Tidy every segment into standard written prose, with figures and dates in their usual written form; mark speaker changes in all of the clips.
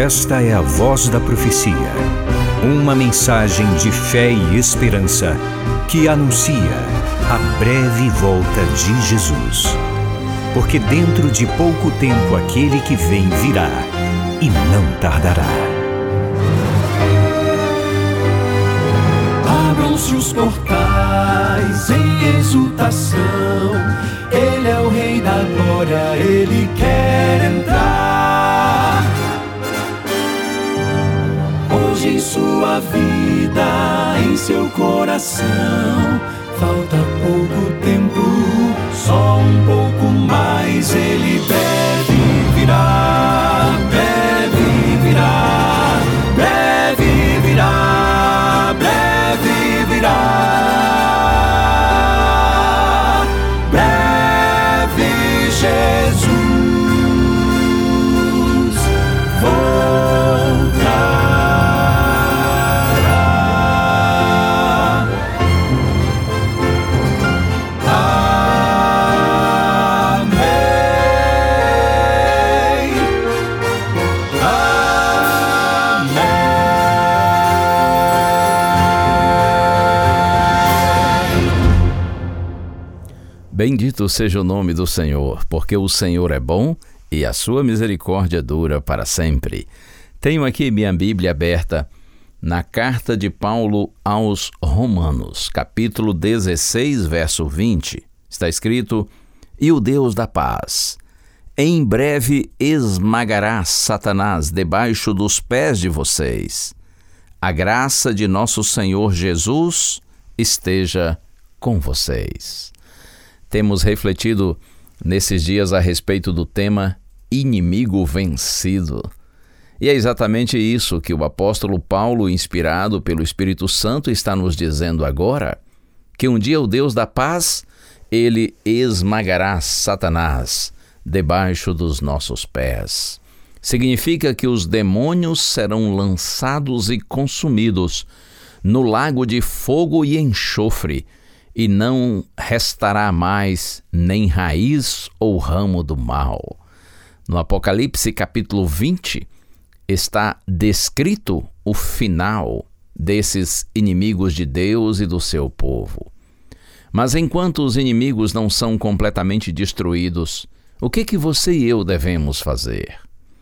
Speaker 1: Esta é a Voz da Profecia, uma mensagem de fé e esperança que anuncia a breve volta de Jesus. Porque dentro de pouco tempo aquele que vem virá e não tardará.
Speaker 2: Abram-se os portais em exultação, Ele é o Rei da Glória, Ele quer entrar. Hoje em sua vida, em seu coração, falta pouco tempo, só um pouco mais. Ele breve virá, breve virá, breve virá, breve virá. Breve Jesus voltará.
Speaker 3: Bendito seja o nome do Senhor, porque o Senhor é bom e a sua misericórdia dura para sempre. Tenho aqui minha Bíblia aberta na carta de Paulo aos Romanos, capítulo 16, verso 20. Está escrito: "E o Deus da paz em breve esmagará Satanás debaixo dos pés de vocês. A graça de nosso Senhor Jesus esteja com vocês." Temos refletido nesses dias a respeito do tema inimigo vencido. E é exatamente isso que o apóstolo Paulo, inspirado pelo Espírito Santo, está nos dizendo agora, que um dia o Deus da paz, ele esmagará Satanás debaixo dos nossos pés. Significa que os demônios serão lançados e consumidos no lago de fogo e enxofre, e não restará mais nem raiz ou ramo do mal. No Apocalipse capítulo 20, está descrito o final desses inimigos de Deus e do seu povo. Mas enquanto os inimigos não são completamente destruídos, o que você e eu devemos fazer?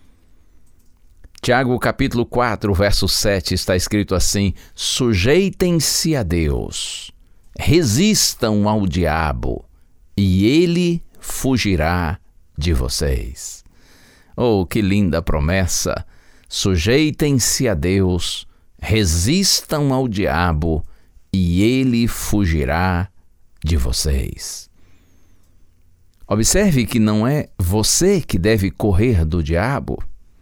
Speaker 3: Tiago capítulo 4, verso 7 está escrito assim: "Sujeitem-se a Deus, resistam ao diabo, e ele fugirá de vocês." Oh, que linda promessa! Sujeitem-se a Deus, resistam ao diabo, e ele fugirá de vocês. Observe que não é você que deve correr do diabo.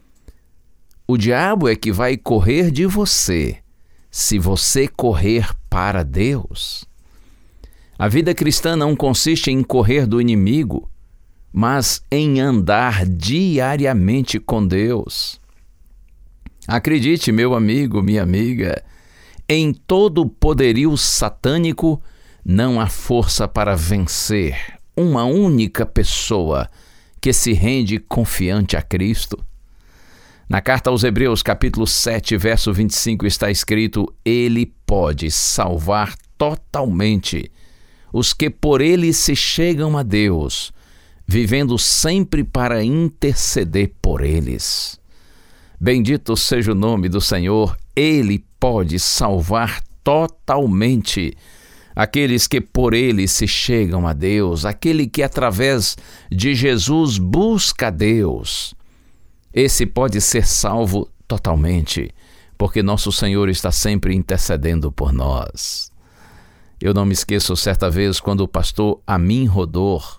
Speaker 3: O diabo é que vai correr de você, se você correr para Deus. A vida cristã não consiste em correr do inimigo, mas em andar diariamente com Deus. Acredite, meu amigo, minha amiga, em todo o poderio satânico não há força para vencer uma única pessoa que se rende confiante a Cristo. Na carta aos Hebreus, capítulo 7, verso 25, está escrito: "Ele pode salvar totalmente os que por ele se chegam a Deus, vivendo sempre para interceder por eles." Bendito seja o nome do Senhor, Ele pode salvar totalmente aqueles que por ele se chegam a Deus, aquele que através de Jesus busca Deus. Esse pode ser salvo totalmente, porque nosso Senhor está sempre intercedendo por nós. Eu não me esqueço certa vez quando o pastor Amin Rodor,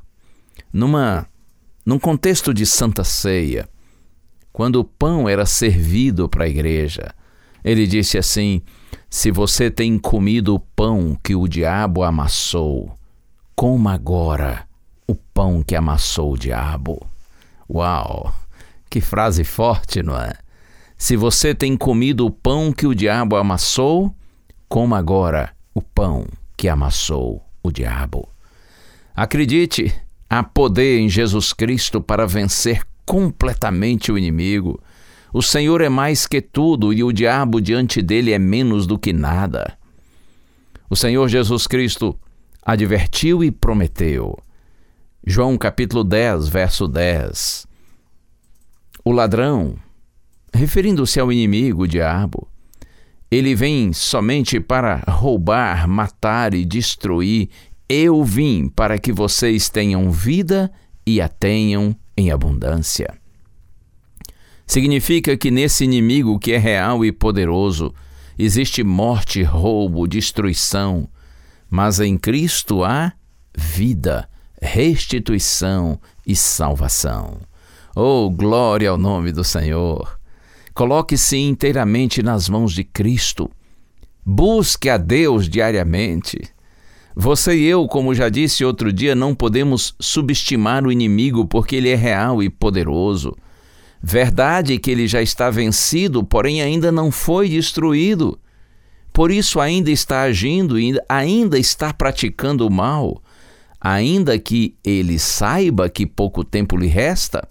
Speaker 3: num contexto de Santa Ceia, quando o pão era servido para a igreja, ele disse assim: "Se você tem comido o pão que o diabo amassou, coma agora o pão que amassou o diabo." Uau! Que frase forte, não é? Se você tem comido o pão que o diabo amassou, coma agora o pão que amassou o diabo. Acredite, há poder em Jesus Cristo para vencer completamente o inimigo. O Senhor é mais que tudo e o diabo diante dele é menos do que nada. O Senhor Jesus Cristo advertiu e prometeu. João capítulo 10, verso 10. O ladrão, referindo-se ao inimigo, o diabo, ele vem somente para roubar, matar e destruir. Eu vim para que vocês tenham vida e a tenham em abundância. Significa que nesse inimigo que é real e poderoso, existe morte, roubo, destruição, mas em Cristo há vida, restituição e salvação. Oh, glória ao nome do Senhor! Coloque-se inteiramente nas mãos de Cristo. Busque a Deus diariamente. Você e eu, como já disse outro dia, não podemos subestimar o inimigo porque ele é real e poderoso. Verdade que ele já está vencido, porém ainda não foi destruído. Por isso ainda está agindo e ainda está praticando o mal, ainda que ele saiba que pouco tempo lhe resta.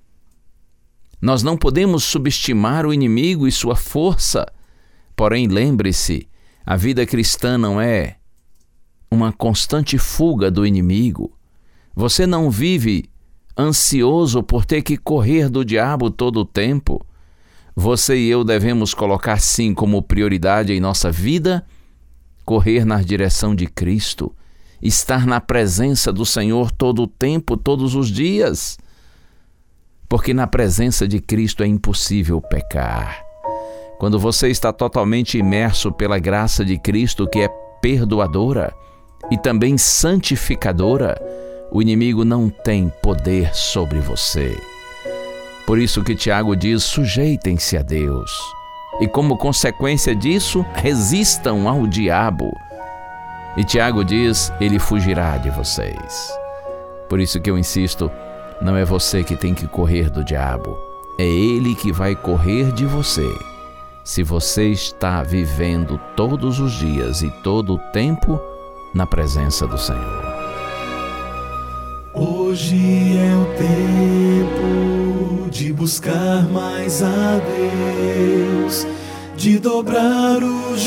Speaker 3: Nós não podemos subestimar o inimigo e sua força. Porém, lembre-se, a vida cristã não é uma constante fuga do inimigo. Você não vive ansioso por ter que correr do diabo todo o tempo. Você e eu devemos colocar sim como prioridade em nossa vida correr na direção de Cristo, estar na presença do Senhor todo o tempo, todos os dias. Porque na presença de Cristo é impossível pecar. Quando você está totalmente imerso pela graça de Cristo, que é perdoadora e também santificadora, o inimigo não tem poder sobre você. Por isso que Tiago diz, sujeitem-se a Deus. E como consequência disso, resistam ao diabo. E Tiago diz, ele fugirá de vocês. Por isso que eu insisto, não é você que tem que correr do diabo, é ele que vai correr de você. Se você está vivendo todos os dias e todo o tempo na presença do Senhor.
Speaker 2: Hoje é o tempo de buscar mais a Deus, de dobrar os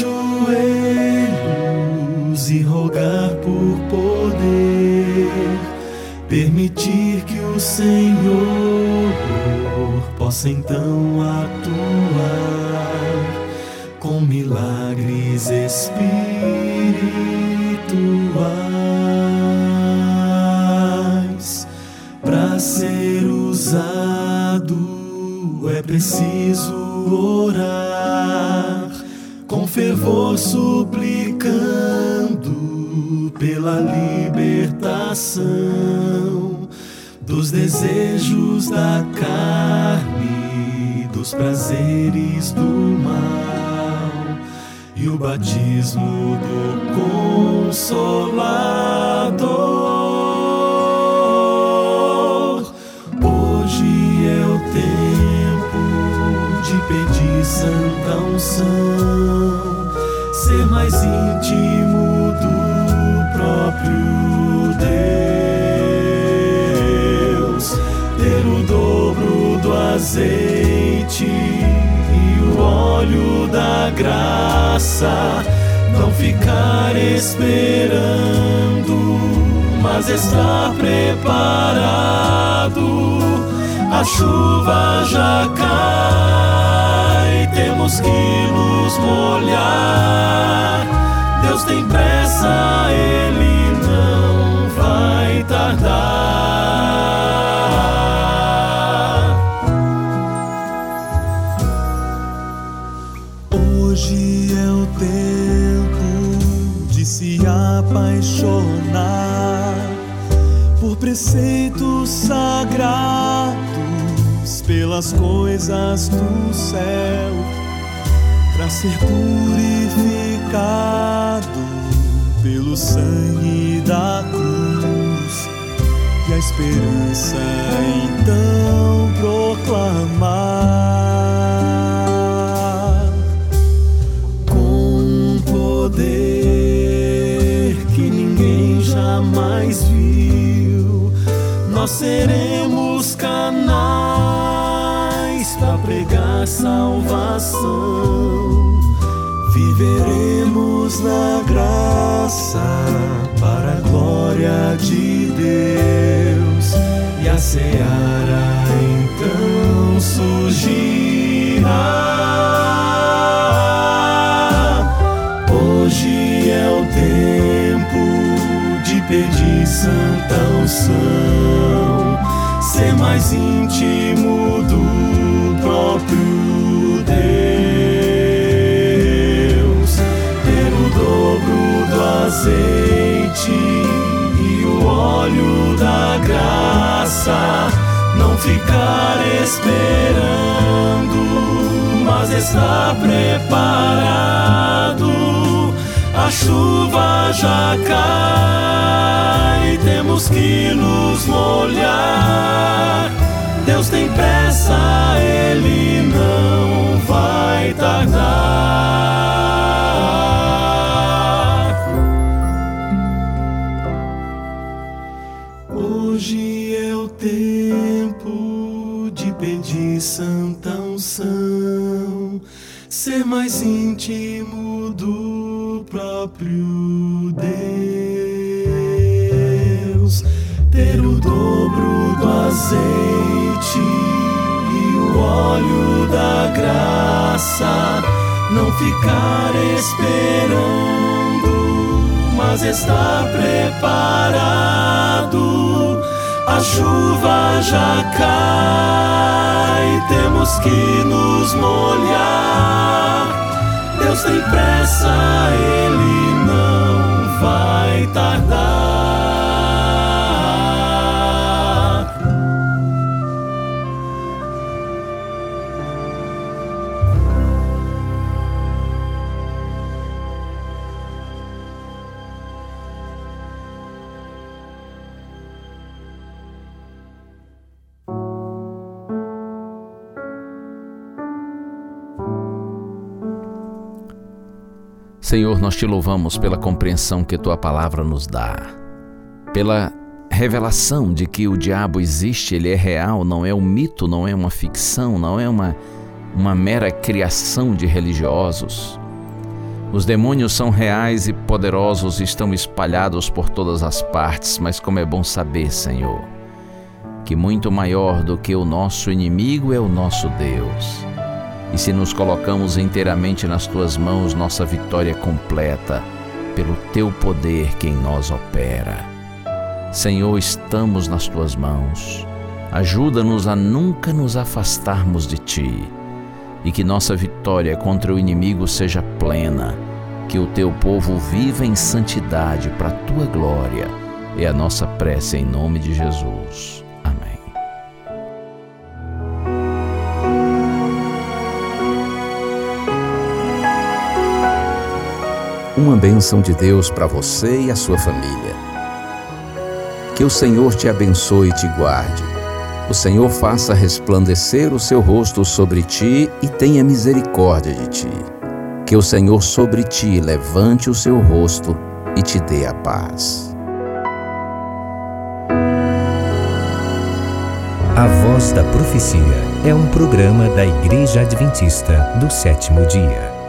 Speaker 2: joelhos e rogar por poder, permitir que o Senhor possa então atuar com milagres espirituais. Para ser usado é preciso orar com fervor, suplicando pela libertação dos desejos da carne, dos prazeres do mal e o batismo do Consolador. Hoje é o tempo de pedir santa unção, ser mais íntimo do próprio Deus, ter o dobro do azeite e o óleo da graça, não ficar esperando, mas estar preparado. A chuva já cai, temos que nos molhar. Deus tem pressa, Ele não vai tardar.
Speaker 4: Hoje é o tempo de se apaixonar por preceitos sagrados, pelas coisas do céu, para ser purificado pelo sangue da cruz e a esperança então proclamar com poder que ninguém jamais viu. Nós seremos canais basta pregar salvação. Viveremos na graça para a glória de Deus, e a seara então surgirá. Hoje é o tempo de pedir santa unção, ser mais íntimo do próprio Deus, ter o dobro do azeite e o óleo da graça, não ficar esperando, mas estar preparado. A chuva já cai, temos que nos molhar. Deus tem pressa, Ele não vai tardar. Hoje é o tempo de pedir santa unção, ser mais íntimo do próprio Deus, ter o dobro do azeite e o óleo da graça, não ficar esperando, mas estar preparado. A chuva já cai, temos que nos molhar. Deus tem pressa, Ele não vai tardar.
Speaker 3: Senhor, nós te louvamos pela compreensão que tua palavra nos dá, pela revelação de que o diabo existe, ele é real, não é um mito, não é uma ficção, não é uma mera criação de religiosos. Os demônios são reais e poderosos e estão espalhados por todas as partes, mas como é bom saber, Senhor, que muito maior do que o nosso inimigo é o nosso Deus. E se nos colocamos inteiramente nas tuas mãos, nossa vitória é completa, pelo teu poder que em nós opera. Senhor, estamos nas tuas mãos. Ajuda-nos a nunca nos afastarmos de ti, e que nossa vitória contra o inimigo seja plena, que o teu povo viva em santidade para a tua glória. É a nossa prece em nome de Jesus. Amém.
Speaker 5: Uma bênção de Deus para você e a sua família. Que o Senhor te abençoe e te guarde. O Senhor faça resplandecer o seu rosto sobre ti e tenha misericórdia de ti. Que o Senhor sobre ti levante o seu rosto e te dê a paz.
Speaker 1: A Voz da Profecia é um programa da Igreja Adventista do Sétimo Dia.